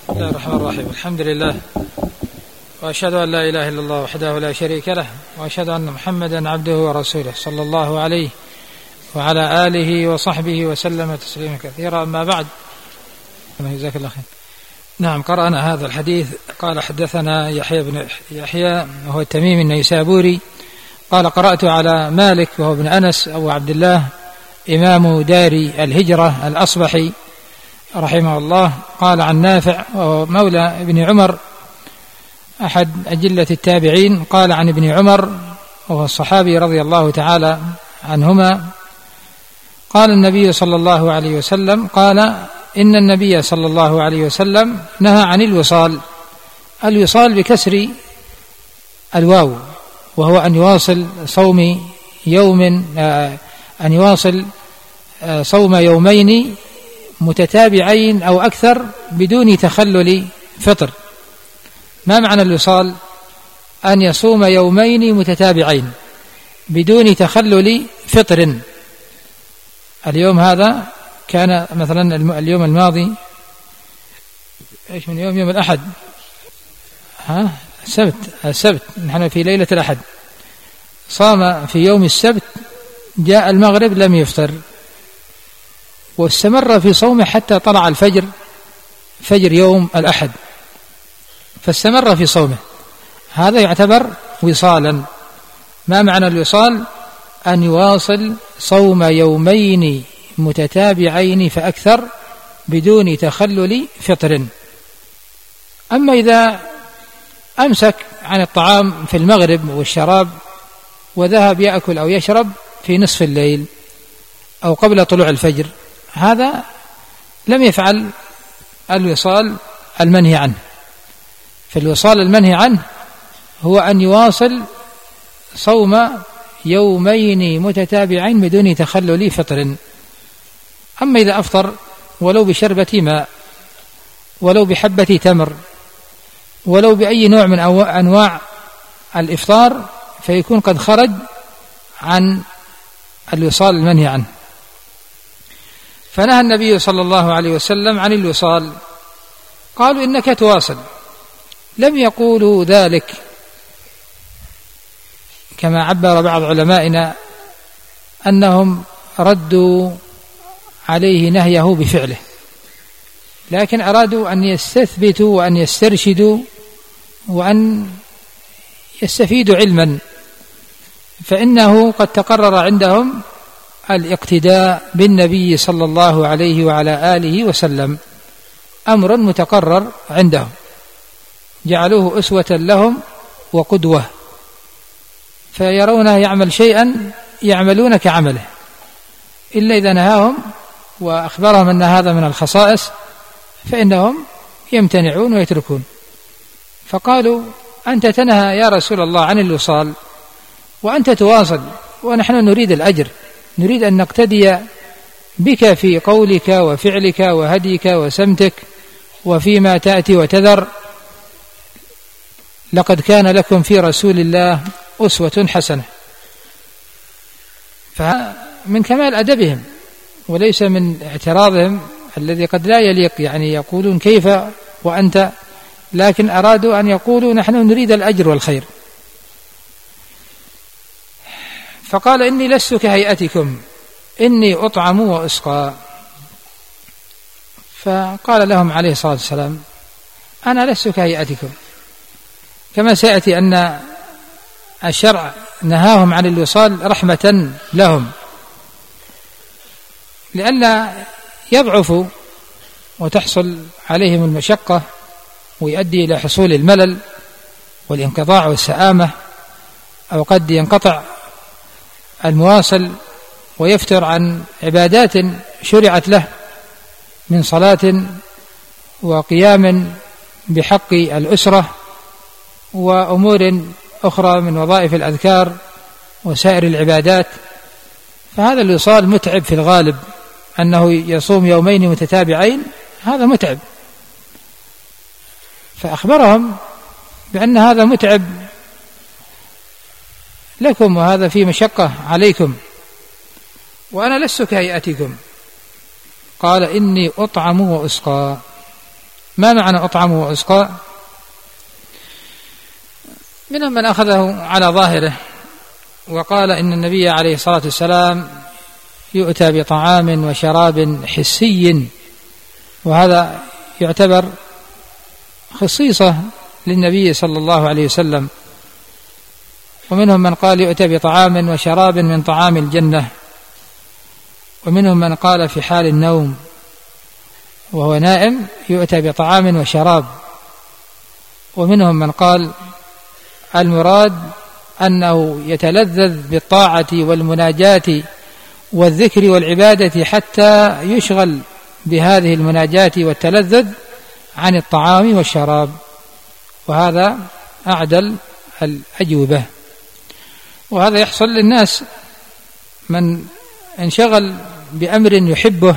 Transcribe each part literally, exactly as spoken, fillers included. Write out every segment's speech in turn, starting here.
بسم الله الرحمن الرحيم. الحمد لله، وأشهد أن لا إله إلا الله وحده لا شريك له، وأشهد أن محمدا عبده ورسوله صلى الله عليه وعلى آله وصحبه وسلم تسليما كثيرا. أما بعد، جزاك الله خير. نعم، قرأنا هذا الحديث. قال حدثنا يحيى بن يحيى وهو التميمي النيسابوري قال قرأت على مالك وهو ابن أنس أبو عبد الله إمام دار الهجرة الأصبحي رحمه الله، قال عن نافع وهو مولى ابن عمر أحد أجلة التابعين، قال عن ابن عمر وهو الصحابي رضي الله تعالى عنهما، قال النبي صلى الله عليه وسلم قال إن النبي صلى الله عليه وسلم نهى عن الوصال. الوصال بكسر الواو، وهو أن يواصل صوم يوم أن يواصل صوم يومين متتابعين أو أكثر بدون تخلل فطر. ما معنى الوصال؟ أن يصوم يومين متتابعين بدون تخلل فطر. اليوم هذا كان مثلا اليوم الماضي إيش من يوم؟ يوم الأحد، ها السبت السبت نحن في ليلة الأحد، صام في يوم السبت، جاء المغرب لم يفطر، واستمر في صومه حتى طلع الفجر، فجر يوم الأحد، فاستمر في صومه. هذا يعتبر وصالا. ما معنى الوصال؟ أن يواصل صوم يومين متتابعين فأكثر بدون تخلل فطر. أما إذا أمسك عن الطعام في المغرب والشراب وذهب يأكل أو يشرب في نصف الليل أو قبل طلوع الفجر، هذا لم يفعل الوصال المنهي عنه. فالوصال المنهي عنه هو أن يواصل صوم يومين متتابعين بدون تخلل فطر. أما إذا أفطر ولو بشربة ماء، ولو بحبة تمر، ولو بأي نوع من أنواع الإفطار، فيكون قد خرج عن الوصال المنهي عنه. فنهى النبي صلى الله عليه وسلم عن الوصال. قالوا إنك تواصل، لم يقولوا ذلك كما عبر بعض علمائنا أنهم ردوا عليه نهيه بفعله، لكن أرادوا أن يستثبتوا وأن يسترشدوا وأن يستفيدوا علما، فإنه قد تقرر عندهم الاقتداء بالنبي صلى الله عليه وعلى آله وسلم، أمر متقرر عندهم، جعلوه أسوة لهم وقدوة، فيرونه يعمل شيئا يعملون كعمله، إلا إذا نهاهم وأخبرهم أن هذا من الخصائص فإنهم يمتنعون ويتركون. فقالوا أنت تنهى يا رسول الله عن الوصال وأنت تواصل، ونحن نريد الأجر، نريد أن نقتدي بك في قولك وفعلك وهديك وسمتك وفيما تأتي وتذر، لقد كان لكم في رسول الله أسوة حسنة. فمن كمال أدبهم وليس من اعتراضهم الذي قد لا يليق، يعني يقولون كيف وأنت، لكن أرادوا أن يقولوا نحن نريد الأجر والخير. فقال إني لست كهيئتكم، إني أطعم وأسقى. فقال لهم عليه الصلاة والسلام أنا لست كهيئتكم، كما سيأتي أن الشرع نهاهم عن الوصال رحمة لهم لئلا يضعفوا وتحصل عليهم المشقة ويؤدي إلى حصول الملل والانقطاع والسآمة، أو قد ينقطع المواصل ويفتر عن عبادات شرعت له من صلاة وقيام بحق الأسرة وأمور أخرى من وظائف الأذكار وسائر العبادات. فهذا الوصال متعب في الغالب، أنه يصوم يومين متتابعين هذا متعب، فأخبرهم بأن هذا متعب لكم وهذا فيه مشقة عليكم، وأنا لست كهيئتكم. قال إني أطعم وأسقى، ما معنى أطعم وأسقى؟ منهم من أخذه على ظاهره وقال إن النبي عليه الصلاة والسلام يؤتى بطعام وشراب حسي، وهذا يعتبر خصيصة للنبي صلى الله عليه وسلم. ومنهم من قال يؤتى بطعام وشراب من طعام الجنة، ومنهم من قال في حال النوم وهو نائم يؤتى بطعام وشراب، ومنهم من قال المراد أنه يتلذذ بالطاعة والمناجاة والذكر والعبادة حتى يشغل بهذه المناجاة والتلذذ عن الطعام والشراب، وهذا أعدل الأجوبة. وهذا يحصل للناس من انشغل بأمر يحبه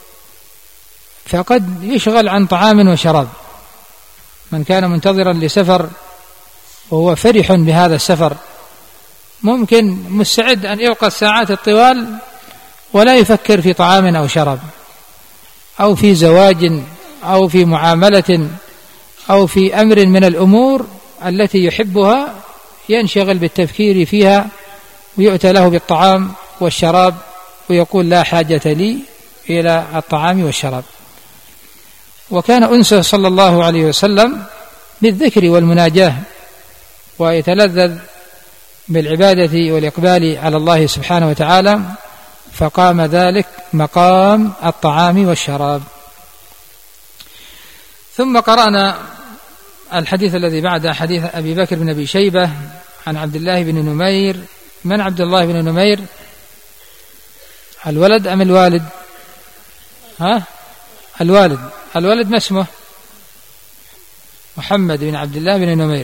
فقد يشغل عن طعام وشراب. من كان منتظرا لسفر وهو فرح بهذا السفر ممكن مستعد أن يبقى الساعات الطوال ولا يفكر في طعام أو شراب أو في زواج أو في معاملة أو في أمر من الأمور التي يحبها، ينشغل بالتفكير فيها ويؤتى له بالطعام والشراب ويقول لا حاجة لي إلى الطعام والشراب. وكان أنسه صلى الله عليه وسلم بالذكر والمناجاة، ويتلذذ بالعبادة والإقبال على الله سبحانه وتعالى، فقام ذلك مقام الطعام والشراب. ثم قرأنا الحديث الذي بعد حديث أبي بكر بن أبي شيبة عن عبد الله بن نمير. من عبد الله بن نمير؟ الولد أم الوالد؟ ها؟ الوالد. الولد ما اسمه؟ محمد بن عبد الله بن نمير.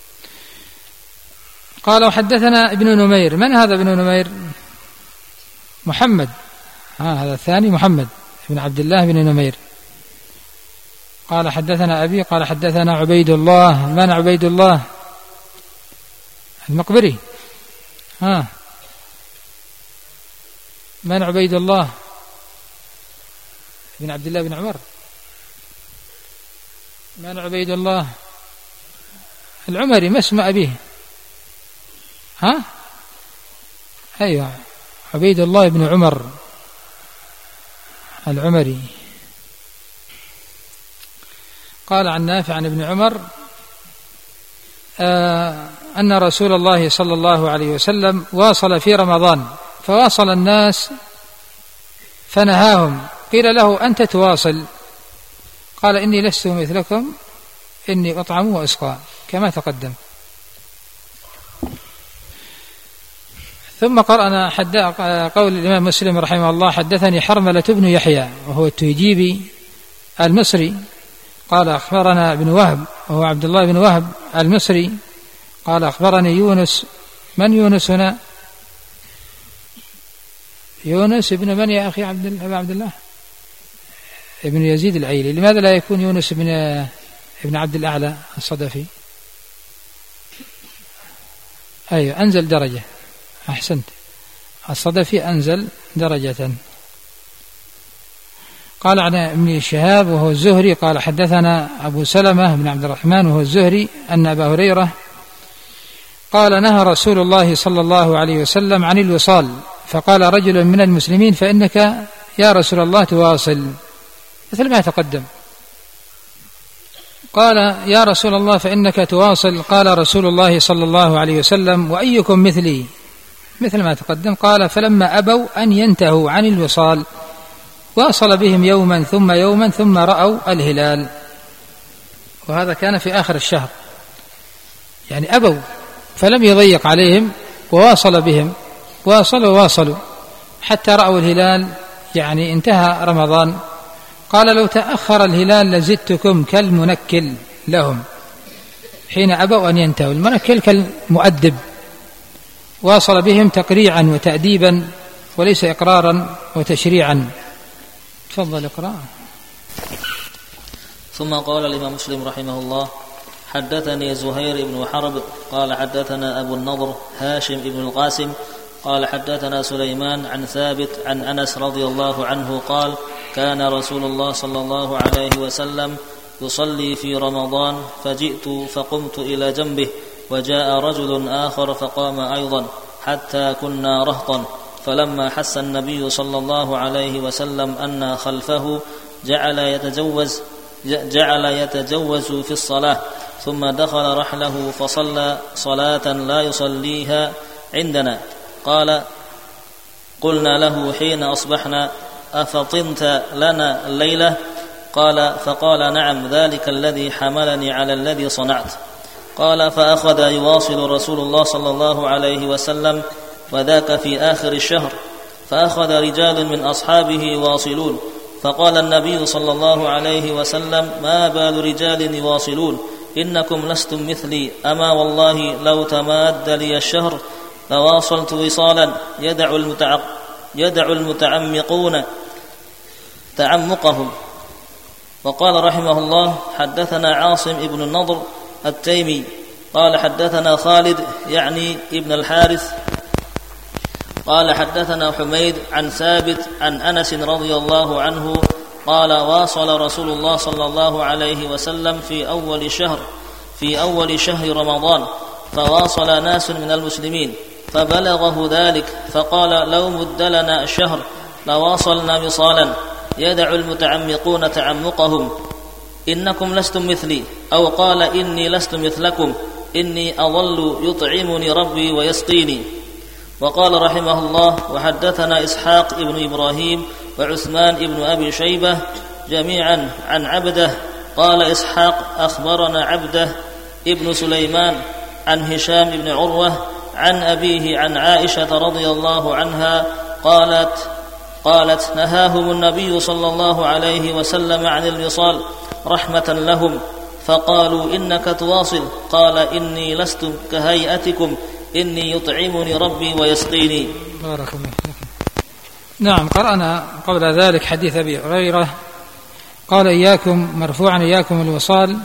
قال وحدثنا ابن نمير. من هذا ابن نمير؟ محمد. ها هذا الثاني محمد بن عبد الله بن نمير. قال حدثنا أبي قال حدثنا عبيد الله. من عبيد الله؟ المقبري. ها من عبيد الله بن عبد الله بن عمر؟ من عبيد الله العمري؟ ما اسم أبيه؟ ها أيوة عبيد الله بن عمر العمري. قال عن نافع عن ابن عمر آه أن رسول الله صلى الله عليه وسلم واصل في رمضان، فواصل الناس فنهاهم، قيل له أنت تواصل؟ قال إني لست مثلكم، إني أطعم وأسقى، كما تقدم. ثم قرأنا حد قول الإمام مسلم رحمه الله حدثني حرملة بن يحيى وهو التوجيبي المصري قال أخبرنا ابن وهب وهو عبد الله بن وهب المصري قال أخبرني يونس. من يونس هنا؟ يونس ابن من يا أخي عبد الله؟ ابن يزيد العيلي. لماذا لا يكون يونس ابن ابن عبد الأعلى الصدفي؟ أيوة أنزل درجة، أحسنت، الصدفي أنزل درجة. قال عن ابن شهاب وهو الزهري قال حدثنا أبو سلمة بن عبد الرحمن وهو الزهري أن أبا هريرة قال نهى رسول الله صلى الله عليه وسلم عن الوصال، فقال رجل من المسلمين فإنك يا رسول الله تواصل، مثل ما تقدم. قال يا رسول الله فإنك تواصل، قال رسول الله صلى الله عليه وسلم وأيكم مثلي، مثل ما تقدم. قال فلما أبوا أن ينتهوا عن الوصال واصل بهم يوما ثم يوما ثم رأوا الهلال، وهذا كان في آخر الشهر، يعني أبوا فلم يضيق عليهم وواصل بهم، واصلوا واصلوا حتى رأوا الهلال، يعني انتهى رمضان. قال لو تأخر الهلال لزدتكم كالمنكل لهم حين أبوا أن ينتهوا. المنكل كالمؤدب، واصل بهم تقريعا وتأديبا وليس إقرارا وتشريعا. تفضل اقرأ. ثم قال الإمام مسلم رحمه الله حدثني زهير بن حرب قال حدثنا أبو النضر هاشم بن القاسم قال حدثنا سليمان عن ثابت عن أنس رضي الله عنه قال كان رسول الله صلى الله عليه وسلم يصلي في رمضان فجئت فقمت إلى جنبه وجاء رجل آخر فقام أيضا حتى كنا رهطا، فلما حس النبي صلى الله عليه وسلم أن خلفه جعل يتجوز جعل يتجوز في الصلاة، ثم دخل رحله فصلى صلاة لا يصليها عندنا. قال: قلنا له حين أصبحنا: أفطنت لنا الليلة؟ قال: فقال: نعم، ذلك الذي حملني على الذي صنعت. قال: فأخذ يواصل رسول الله صلى الله عليه وسلم، وذاك في آخر الشهر، فأخذ رجال من أصحابه يواصلون، فقال النبي صلى الله عليه وسلم: ما بال رجال يواصلون؟ إنكم لستم مثلي، أما والله لو تماد لي الشهر لواصلت وصالا يدع المتعق يدع المتعمقون تعمقهم. وقال رحمه الله: حدثنا عاصم ابن النضر التيمي قال حدثنا خالد يعني ابن الحارث قال حدثنا حميد عن ثابت عن أنس رضي الله عنه قال: واصل رسول الله صلى الله عليه وسلم في أول شهر في أول شهر رمضان، فواصل ناس من المسلمين فبلغه ذلك، فقال: لو مد لنا الشهر لواصلنا وصالا يدع المتعمقون تعمقهم، إنكم لستم مثلي، أو قال: إني لست مثلكم، إني أظل يطعمني ربي ويسقيني. وقال رحمه الله: وحدثنا إسحاق ابن إبراهيم وعثمان ابن أبي شيبة جميعا عن عبده. قال إسحاق: أخبرنا عبده ابن سليمان عن هشام بن عروة عن أبيه عن عائشة رضي الله عنها قالت قالت نهاهم النبي صلى الله عليه وسلم عن الوصال رحمة لهم، فقالوا: إنك تواصل؟ قال: إني لست كهيئتكم، إني يطعمني ربي ويسقيني. بارك الله فيك. نعم، قرأنا قبل ذلك حديث أبي هريرة قال: إياكم مرفوعا إياكم الوصال،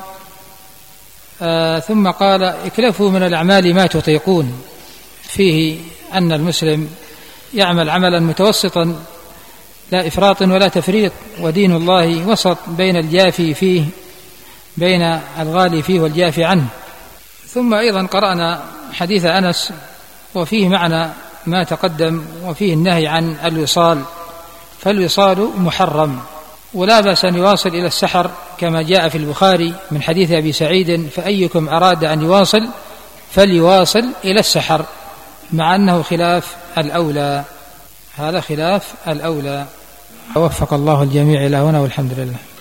آه ثم قال: اكلفوا من الأعمال ما تطيقون، فيه أن المسلم يعمل عملا متوسطا لا إفراط ولا تفريط، ودين الله وسط بين الجافي فيه بين الغالي فيه والجافي عنه. ثم أيضا قرأنا حديث أنس وفيه معنى ما تقدم، وفيه النهي عن الوصال، فالوصال محرم، ولا بأس أن يواصل إلى السحر كما جاء في البخاري من حديث أبي سعيد: فأيكم أراد أن يواصل فليواصل إلى السحر، مع أنه خلاف الأولى، هذا خلاف الأولى. وفق الله الجميع إلى هنا، والحمد لله.